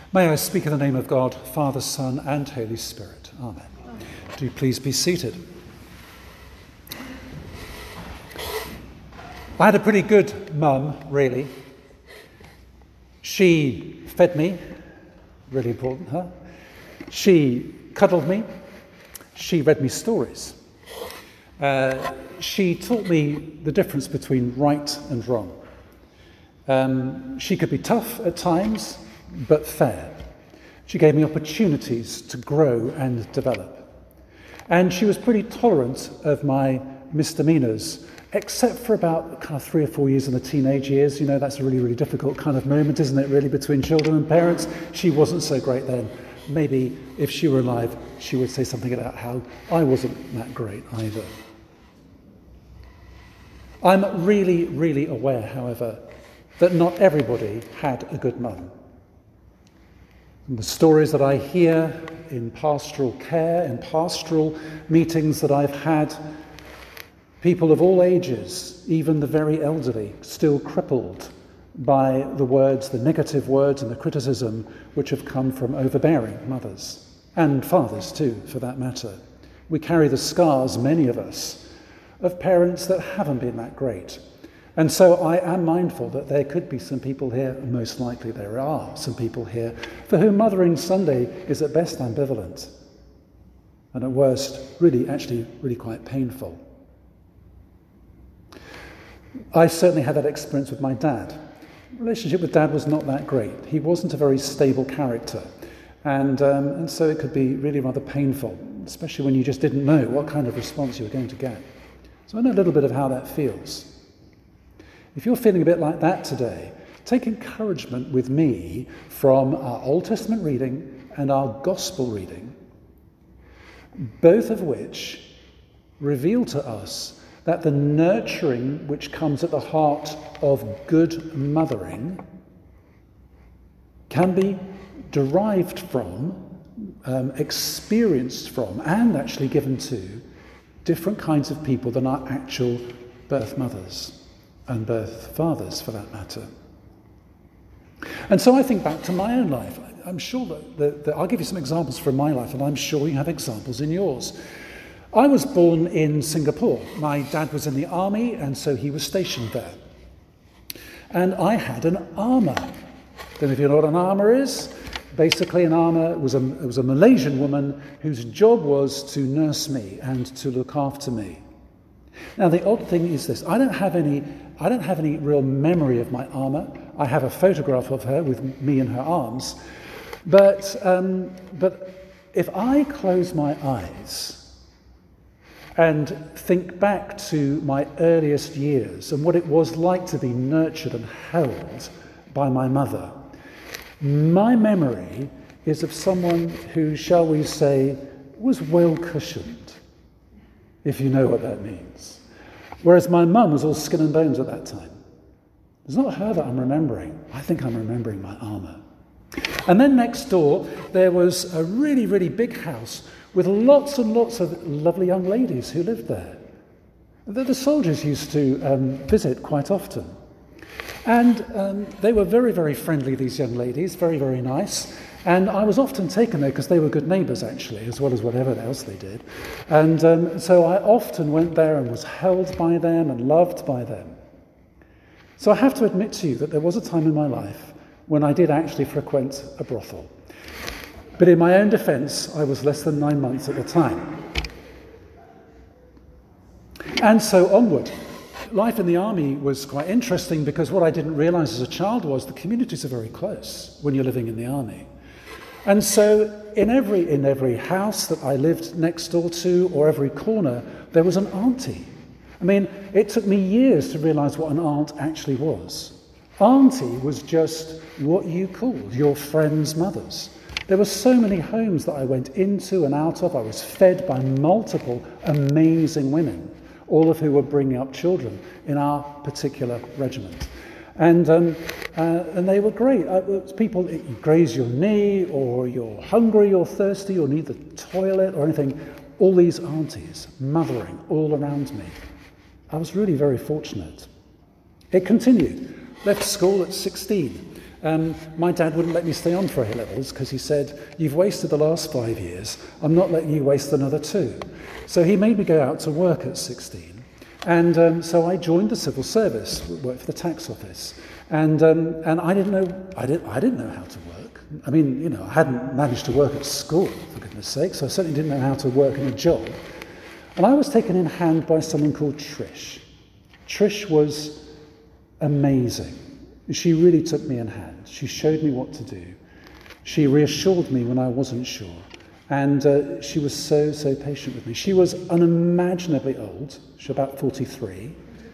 May I speak in the name of God, Father, Son, and Holy Spirit. Amen. Do please be seated. I had a pretty good mum, really. She fed me, really important, huh? She cuddled me. She read me stories. She taught me the difference between right and wrong. She could be tough at times, but fair. She gave me opportunities to grow and develop. And she was pretty tolerant of my misdemeanors, except for about kind of 3 or 4 years in the teenage years. You know, that's a really, really difficult kind of moment, isn't it, really, between children and parents? She wasn't so great then. Maybe if she were alive, she would say something about how I wasn't that great either. I'm really, really aware, however, that not everybody had a good mum. The stories that I hear in pastoral care, in pastoral meetings that I've had, people of all ages, even the very elderly, still crippled by the words, the negative words and the criticism which have come from overbearing mothers, and fathers too, for that matter. We carry the scars, many of us, of parents that haven't been that great. And so I am mindful that there could be some people here, and most likely there are some people here, for whom Mothering Sunday is at best ambivalent, and at worst, really quite painful. I certainly had that experience with my dad. The relationship with Dad was not that great. He wasn't a very stable character, and so it could be really rather painful, especially when you just didn't know what kind of response you were going to get. So I know a little bit of how that feels. If you're feeling a bit like that today, take encouragement with me from our Old Testament reading and our Gospel reading, both of which reveal to us that the nurturing which comes at the heart of good mothering can be derived from, experienced from, and actually given to different kinds of people than our actual birth mothers and birth fathers, for that matter. And so I think back to my own life. I'm sure that I'll give you some examples from my life, and I'm sure you have examples in yours. I was born in Singapore. My dad was in the army, and so he was stationed there. And I had an ama. Don't know if you know what an ama is. Basically, an ama was a Malaysian woman whose job was to nurse me and to look after me. Now, the odd thing is this: I don't have any real memory of my ama. I have a photograph of her with me in her arms. But if I close my eyes and think back to my earliest years and what it was like to be nurtured and held by my mother, my memory is of someone who, shall we say, was well cushioned, if you know what that means. Whereas my mum was all skin and bones at that time. It's not her that I'm remembering. I think I'm remembering my ama. And then next door, there was a really, really big house with lots and lots of lovely young ladies who lived there. The soldiers used to visit quite often. And they were very, very friendly, these young ladies, very, very nice. And I was often taken there because they were good neighbours, actually, as well as whatever else they did. And so I often went there and was held by them and loved by them. So I have to admit to you that there was a time in my life when I did actually frequent a brothel. But in my own defence, I was less than 9 months at the time. And so onward. Life in the army was quite interesting because what I didn't realise as a child was the communities are very close when you're living in the army. And so in every house that I lived next door to, or every corner, there was an auntie. I mean, it took me years to realise what an aunt actually was. Auntie was just what you called your friends' mothers. There were so many homes that I went into and out of. I was fed by multiple amazing women, all of who were bringing up children in our particular regiment. And they were great. People, you graze your knee, or you're hungry or thirsty or need the toilet or anything. All these aunties mothering all around me. I was really very fortunate. It continued. Left school at 16 my dad wouldn't let me stay on for A-levels because he said, you've wasted the last 5 years, I'm not letting you waste another 2. So he made me go out to work at 16. And so I joined the civil service, worked for the tax office. And I didn't know how to work. I mean, I hadn't managed to work at school, for goodness sake, so I certainly didn't know how to work in a job. And I was taken in hand by someone called Trish. Trish was amazing. She really took me in hand. She showed me what to do. She reassured me when I wasn't sure. And she was so patient with me. She was unimaginably old. She was about 43.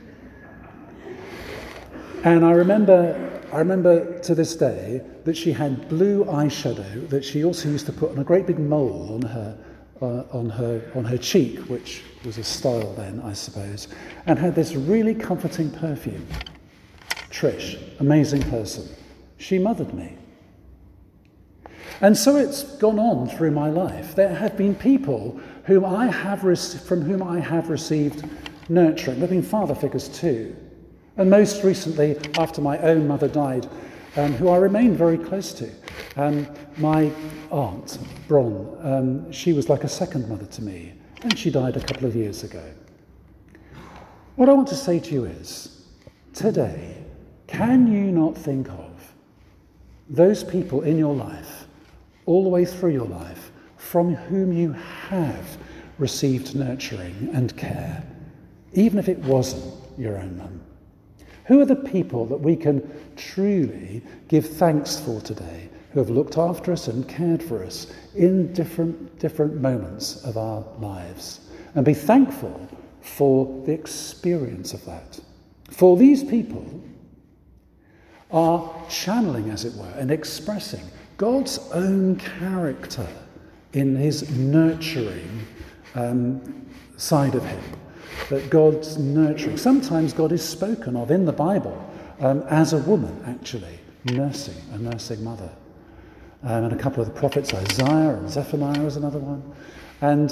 And I remember to this day that she had blue eyeshadow that she also used to put on a great big mole on her cheek, which was a style then, I suppose, and had this really comforting perfume. Trish, amazing person. She mothered me. And so it's gone on through my life. There have been people from whom I have received nurturing. There have been father figures too. And most recently, after my own mother died, who I remained very close to, my aunt, Bron, she was like a second mother to me, and she died a couple of years ago. What I want to say to you is, today, can you not think of those people in your life, all the way through your life, from whom you have received nurturing and care, even if it wasn't your own mum? Who are the people that we can truly give thanks for today, who have looked after us and cared for us in different moments of our lives? And be thankful for the experience of that. For these people are channeling, as it were, and expressing God's own character in his nurturing side of him. That God's nurturing. Sometimes God is spoken of in the Bible as a woman, actually, a nursing mother. And a couple of the prophets, Isaiah and Zephaniah is another one. And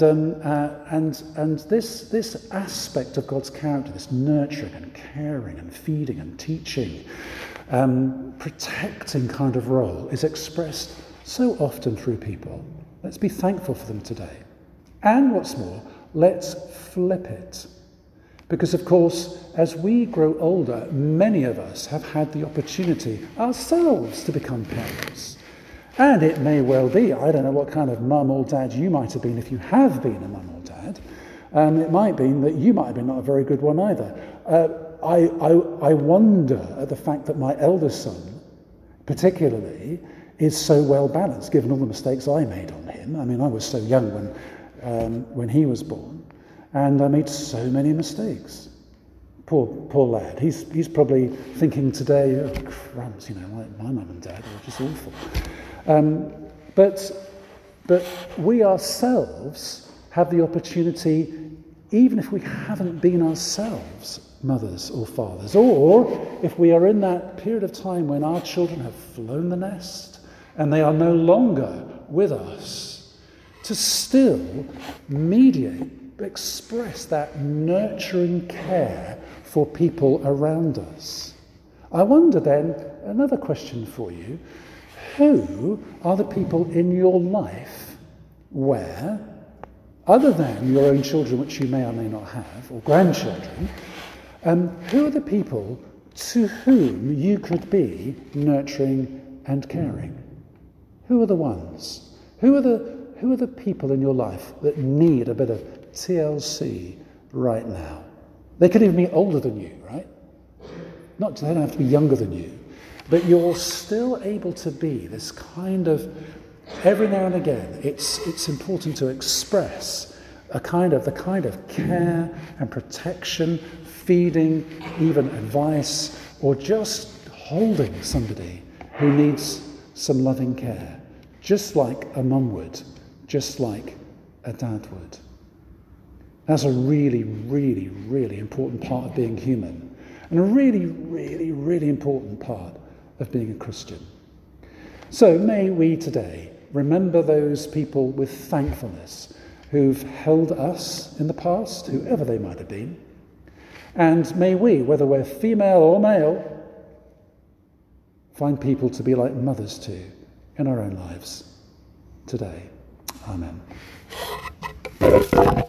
this aspect of God's character, this nurturing and caring and feeding and teaching, protecting kind of role, is expressed so often through people. Let's be thankful for them today. And what's more, let's flip it. Because, of course, as we grow older, many of us have had the opportunity ourselves to become parents. And it may well be, I don't know what kind of mum or dad you might have been if you have been a mum or dad. It might be that you might have been not a very good one either. I wonder at the fact that my eldest son, particularly, is so well balanced, given all the mistakes I made on him. I mean, I was so young when he was born. And I made so many mistakes. Poor lad. He's probably thinking today, oh crumbs, like my mum and dad were just awful. But we ourselves have the opportunity, even if we haven't been ourselves mothers or fathers, or if we are in that period of time when our children have flown the nest and they are no longer with us, to still mediate, express that nurturing care for people around us. I wonder then, another question for you, who are the people in your life where, other than your own children, which you may or may not have, or grandchildren, who are the people to whom you could be nurturing and caring? Who are the ones? Who are the people in your life that need a bit of TLC right now? They could even be older than you, right? They don't have to be younger than you. But you're still able to be this kind of, every now and again, it's important to express the kind of care and protection, feeding, even advice, or just holding somebody who needs some loving care, just like a mum would, just like a dad would. That's a really, really, really important part of being human, and a really, really, really important part of being a Christian. So may we today remember those people with thankfulness who've held us in the past, whoever they might have been, and may we, whether we're female or male, find people to be like mothers to in our own lives today. Amen.